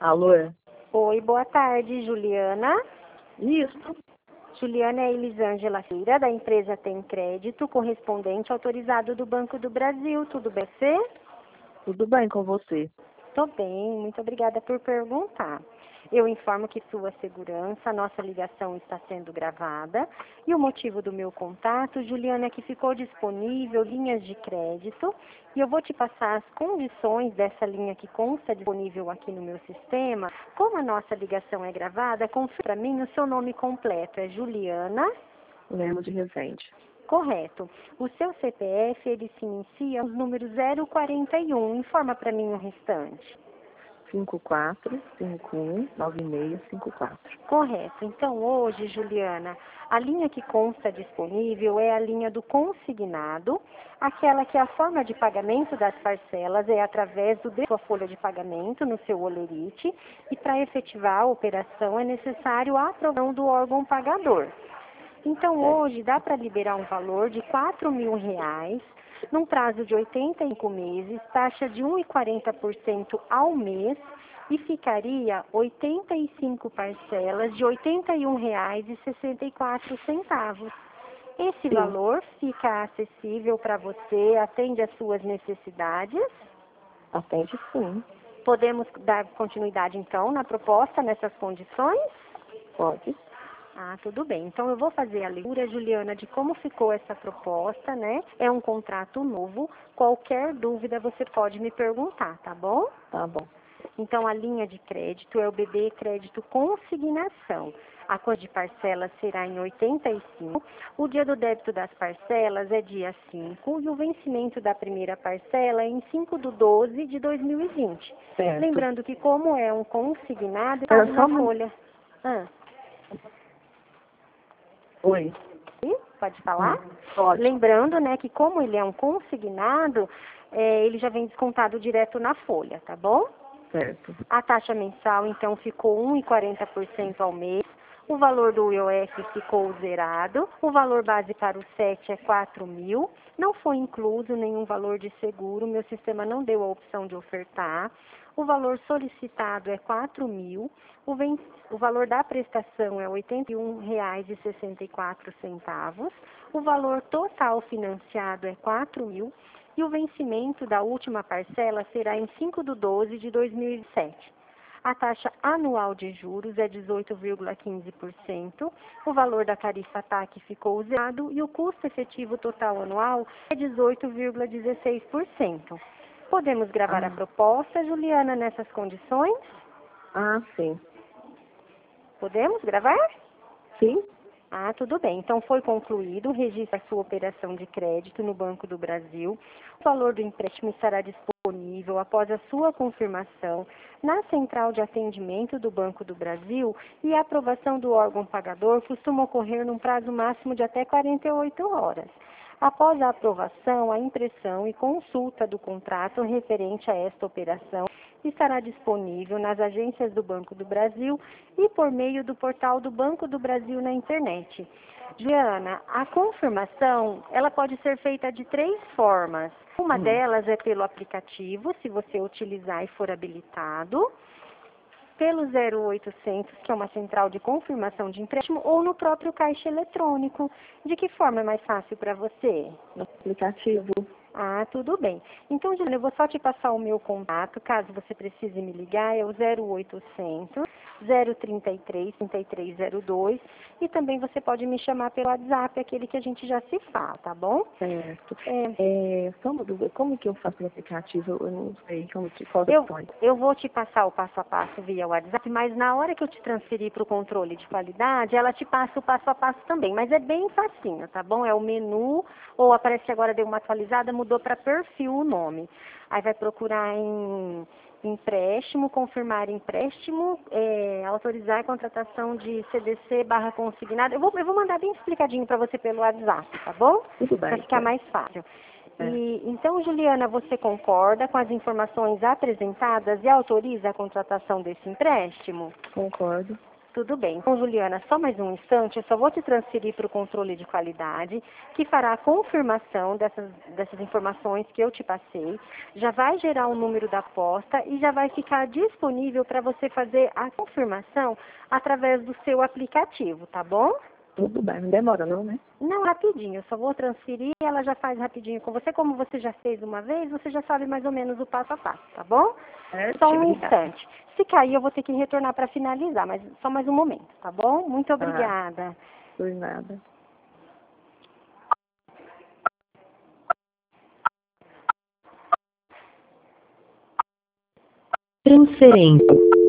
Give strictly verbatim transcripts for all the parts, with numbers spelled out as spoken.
Alô? Oi, boa tarde, Juliana. Isso. Juliana é Elisângela Feira, da empresa Tem Crédito, correspondente autorizado do Banco do Brasil. Tudo bem, você? Tudo bem com você? Tô bem, muito obrigada por perguntar. Eu informo que sua segurança, nossa ligação está sendo gravada e o motivo do meu contato, Juliana, é que ficou disponível linhas de crédito e eu vou te passar as condições dessa linha que consta disponível aqui no meu sistema. Como a nossa ligação é gravada, confirme para mim o seu nome completo. É Juliana? Lemos de Resende. Correto. O seu C P F, ele se inicia nos números zero quarenta e um. Informa para mim o restante. cinco quatro cinco um nove seis cinco quatro. Correto. Então, hoje, Juliana, a linha que consta disponível é a linha do consignado, aquela que a forma de pagamento das parcelas é através do da sua folha de pagamento no seu Olerite e para efetivar a operação é necessário a aprovação do órgão pagador. Então, hoje, dá para liberar um valor de quatro mil reais, num prazo de oitenta e cinco meses, taxa de um vírgula quarenta por cento ao mês, e ficaria oitenta e cinco parcelas de oitenta e um reais e sessenta e quatro centavos. Esse Sim. valor fica acessível para você, atende às suas necessidades? Atende sim. Podemos dar continuidade, então, na proposta, nessas condições? Pode. Ah, tudo bem. Então eu vou fazer a leitura, Juliana, de como ficou essa proposta, né? É um contrato novo. Qualquer dúvida você pode me perguntar, tá bom? Tá bom. Então a linha de crédito é o B B Crédito Consignação. A cor de parcela será em oitenta e cinco. O dia do débito das parcelas é dia cinco e o vencimento da primeira parcela é em cinco de doze de dois mil e vinte. Certo. Lembrando que como é um consignado, Era cabe só na uma... folha. Ah. Oi. Pode falar? Hum, Pode. Lembrando, né, que como ele é um consignado, é, ele já vem descontado direto na folha, tá bom? Certo. A taxa mensal, então, ficou um vírgula quarenta por cento ao mês. O valor do I O F ficou zerado. O valor base para o S E T é quatro mil. Não foi incluso nenhum valor de seguro. Meu sistema não deu a opção de ofertar. O valor solicitado é quatro mil. O, ven... o valor da prestação é oitenta e um reais e sessenta e quatro centavos. O valor total financiado é quatro mil. E o vencimento da última parcela será em cinco de doze de dois mil e sete. A taxa anual de juros é dezoito vírgula quinze por cento. O valor da tarifa T A C ficou zerado e o custo efetivo total anual é dezoito vírgula dezesseis por cento. Podemos gravar Ah. a proposta, Juliana, nessas condições? Ah, sim. Podemos gravar? Sim? Ah, tudo bem. Então, foi concluído o registro da sua operação de crédito no Banco do Brasil. O valor do empréstimo estará disponível após a sua confirmação na central de atendimento do Banco do Brasil e a aprovação do órgão pagador costuma ocorrer num prazo máximo de até quarenta e oito horas. Após a aprovação, a impressão e consulta do contrato referente a esta operação estará disponível nas agências do Banco do Brasil e por meio do portal do Banco do Brasil na internet. Juliana, a confirmação, ela pode ser feita de três formas. Uma Hum. delas é pelo aplicativo, se você utilizar e for habilitado, pelo zero oitocentos, que é uma central de confirmação de empréstimo, ou no próprio caixa eletrônico. De que forma é mais fácil para você? No aplicativo. Ah, tudo bem. Então, Juliana, eu vou só te passar o meu contato, caso você precise me ligar, é o zero oitocentos, zero trinta e três, trinta e três zero dois, e também você pode me chamar pelo WhatsApp, aquele que a gente já se fala, tá bom? Certo. É, É, só uma dúvida. Como que eu faço no aplicativo? Eu não sei como que qual eu, opções. eu vou te passar o passo a passo via WhatsApp, mas na hora que eu te transferir para o controle de qualidade, ela te passa o passo a passo também, mas é bem facinho, tá bom? É o menu, ou aparece que agora deu uma atualizada, mudou para perfil o nome. Aí vai procurar em empréstimo, confirmar empréstimo, é, autorizar a contratação de C D C barra consignado. Eu vou, eu vou mandar bem explicadinho para você pelo WhatsApp, tá bom? Tudo bem. Para ficar Tá. mais fácil. É. E, então, Juliana, você concorda com as informações apresentadas e autoriza a contratação desse empréstimo? Concordo. Tudo bem. Então, Juliana, só mais um instante, eu só vou te transferir para o controle de qualidade, que fará a confirmação dessas, dessas informações que eu te passei, já vai gerar o número da aposta e já vai ficar disponível para você fazer a confirmação através do seu aplicativo, tá bom? Tudo bem, não demora não, né? Não, rapidinho, eu só vou transferir e ela já faz rapidinho com você. Como você já fez uma vez, você já sabe mais ou menos o passo a passo, tá bom? É, Só um obrigada. instante. Se cair, eu vou ter que retornar para finalizar, mas só mais um momento, tá bom? Muito obrigada. Ah, por nada. Transferência.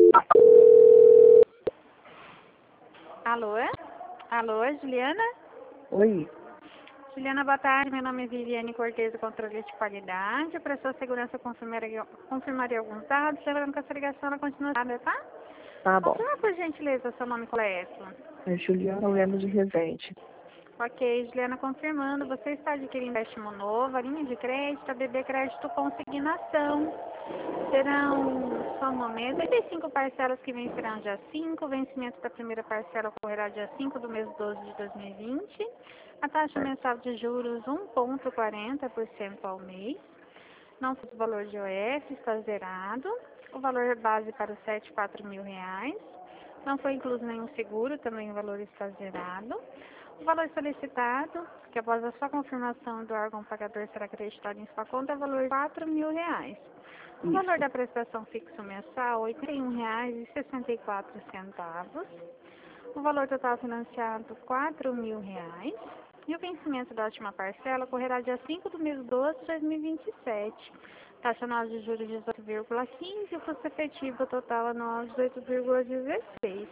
Alô? Alô, Juliana? Oi. Juliana, boa tarde. Meu nome é Viviane Cortez, do controle de qualidade. Para sua segurança, eu confirmaria, confirmaria alguns dados. Lembrando que essa ligação ela continua aberta, tá? Tá bom. Confirma, por gentileza, seu nome completo. É Juliana Lemos de Resende. Ok, Juliana, confirmando. Você está adquirindo empréstimo novo, a linha de crédito, a B B Crédito Consignação. Serão, só um momento, trinta e cinco parcelas que vencerão dia cinco. O vencimento da primeira parcela ocorrerá dia cinco do mês doze de dois mil e vinte. A taxa mensal de juros um vírgula quarenta por cento ao mês. Não foi o valor de O F, está zerado. O valor base para os sete, quatro mil reais. Não foi incluso nenhum seguro, também o valor está zerado. O valor solicitado, que após a sua confirmação do órgão pagador será acreditado em sua conta, é o valor de quatro mil reais. O Isso. valor da prestação fixo mensal, oitenta e um reais e sessenta e quatro centavos. O valor total financiado, quatro mil reais. E o vencimento da última parcela ocorrerá dia cinco do mês doze de dois mil e vinte e sete. Taxa anual de juros de dezoito vírgula quinze e o custo efetivo total anual de dezoito vírgula dezesseis.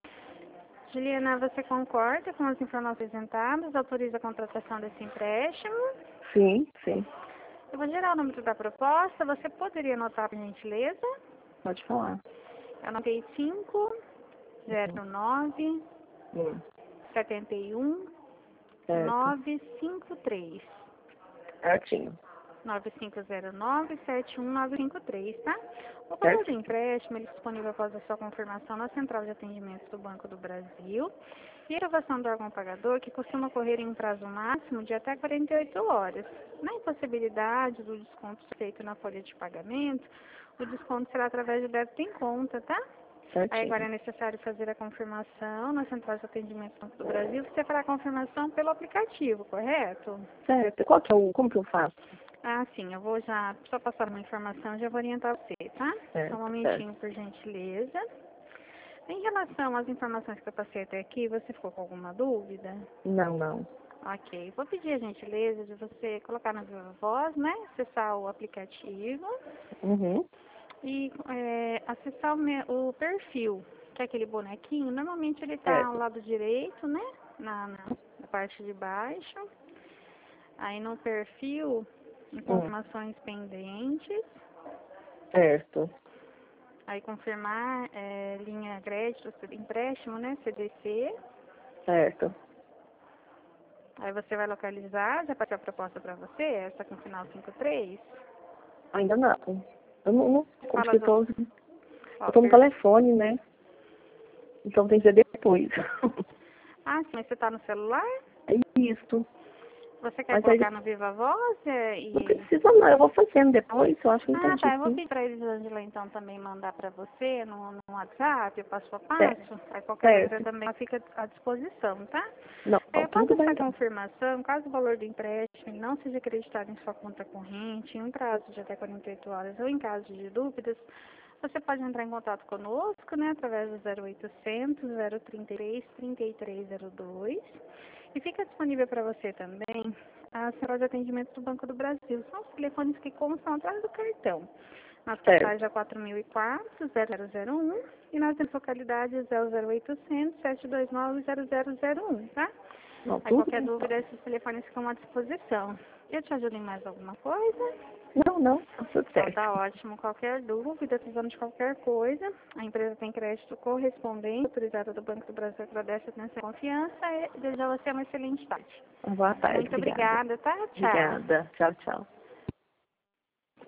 Juliana, você concorda com as informações apresentadas? Autoriza a contratação desse empréstimo? Sim, sim. Eu vou gerar o número da proposta. Você poderia anotar, por gentileza? Pode falar. Eu anotei cinco, zero nove, Hum. setenta e um, Certo. nove cinco três. Certinho. nove cinco zero nove, sete um nove cinco três, tá? O valor do Certo. empréstimo ele é disponível após a sua confirmação na Central de Atendimento do Banco do Brasil e a aprovação do órgão pagador, que costuma ocorrer em um prazo máximo de até quarenta e oito horas. Na impossibilidade do desconto feito na folha de pagamento, o desconto será através de débito em conta, tá? Certinho. Aí agora é necessário fazer a confirmação na Central de Atendimento do Banco do Brasil. Você fará a confirmação pelo aplicativo, correto? Certo. Qual que é o... Como que eu faço? Ah, sim, eu vou já, só passar uma informação, já vou orientar você, tá? Certo, Só um momentinho, por gentileza. Em relação às informações que eu passei até aqui, você ficou com alguma dúvida? Não, não. Ok, vou pedir a gentileza de você colocar na Viva Voz, né? Acessar o aplicativo Uhum. e é, acessar o, me- o perfil, que é aquele bonequinho. Normalmente ele está Certo. ao lado direito, né? Na, na, na parte de baixo. Aí no perfil, informações pendentes. Certo. Aí confirmar é, linha crédito, empréstimo, né? C D C. Certo. Aí você vai localizar, já passou a proposta para você, essa com final cinco três. Ainda não. Eu não... não Fala eu tô, do... eu tô no telefone, né? Então tem que ser depois. Ah, sim, mas você está no celular? É isso. Você quer Mas colocar aí, no Viva Voz? é, E... não precisa não, eu vou fazendo depois, eu acho que Ah, entendi tá, eu vou sim. pedir para a Elisângela então também mandar para você no, no WhatsApp, o passo a Certo. passo. Aí qualquer Certo. dúvida também fica à disposição, tá? Não, É, após tudo bem essa então. confirmação, caso o valor do empréstimo não seja acreditado em sua conta corrente, em um prazo de até quarenta e oito horas ou em caso de dúvidas, você pode entrar em contato conosco, né, através do zero oitocentos, zero trinta e três, trinta e três zero dois. E fica disponível para você também a central de atendimento do Banco do Brasil. São os telefones que constam atrás do cartão. Nas capitais é quatro mil e quatro, zero zero zero um e nas localidades é o zero oitocentos, sete dois nove, zero zero zero um, tá? Não, Aí tudo qualquer bem. dúvida, esses telefones ficam à disposição. Eu te ajudo em mais alguma coisa? Não, não, tá tudo Então certo. tá ótimo. Qualquer dúvida, precisando de qualquer coisa, a empresa tem crédito correspondente, autorizada do Banco do Brasil, agradece a atenção e confiança e deseja a você uma excelente tarde. Boa tarde, Muito obrigada. obrigada, tá? Tchau. Obrigada. Tchau, tchau.